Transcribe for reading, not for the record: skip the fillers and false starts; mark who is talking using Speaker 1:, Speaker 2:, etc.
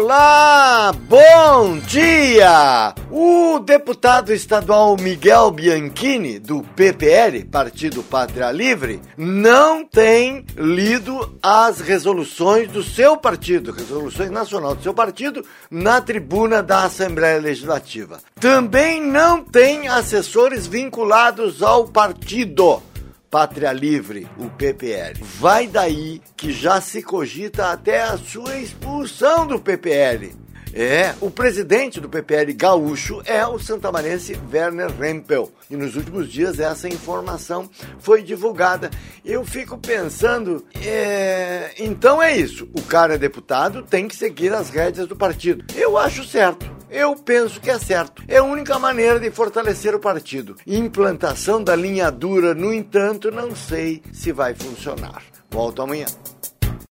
Speaker 1: Olá, bom dia! O deputado estadual Miguel Bianchini, do PPL, Partido Pátria Livre, não tem lido as resoluções do seu partido, resoluções nacionais do seu partido, na tribuna da Assembleia Legislativa. Também não tem assessores vinculados ao partido Pátria Livre, o PPL. Vai daí que já se cogita até a sua expulsão do PPL. O presidente do PPL gaúcho é o santamarense Werner Rempel. E nos últimos dias essa informação foi divulgada. Eu fico pensando, então é isso. O cara é deputado, tem que seguir as rédeas do partido. Eu acho certo. Eu penso que é certo. É a única maneira de fortalecer o partido. Implantação da linha dura, no entanto, não sei se vai funcionar. Volto amanhã.